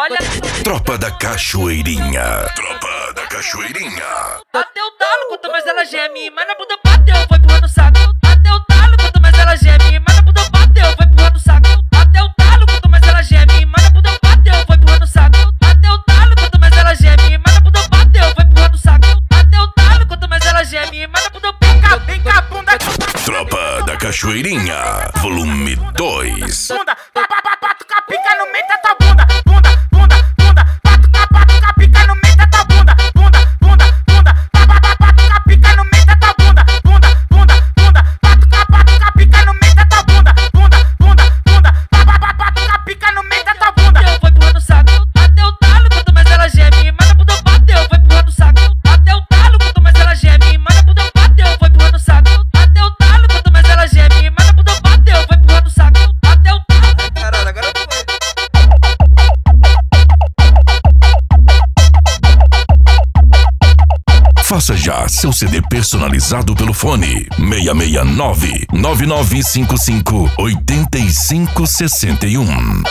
olha. Tropa da Cachoeirinha. Tropa da Cachoeirinha. Bateu o talo, quanto mais ela geme, mas na bunda bateu, foi empurrando o saco. Bateu o talo, quanto mais ela geme, mas na bunda bateu, foi empurrando o saco. Bateu o talo, quanto mais ela geme, mas na bunda bateu, foi empurrando o saco. Bateu o talo, quanto mais ela geme, mas na bunda bateu, foi empurrando o saco. Bateu o talo, quanto mais ela geme, mas na bunda vem cá, bunda. Tropa da Cachoeirinha, volume 2. Bunda, batuca pica no meio da tua bunda. Bunda, batuca pica no meio da tua bunda. Bunda, batuca pica no meio da tua bunda. Bunda, batuca pica no meio da tua bunda. Bunda, batuca pica no meio da tua bunda. Foi empurrando o saco. Bateu o talo, quanto mais ela geme, mas na bunda bateu, foi empurrando o saco. Bateu o talo, quanto mais ela geme, mas na bunda bateu, foi empurrando o saco. Bateu o talo, quanto mais ela geme, mas na bunda bateu, foi empurrando o saco. Bateu o talo. Caralho, agora foi. Faça já seu CD personalizado pelo fone 669 9955 8561.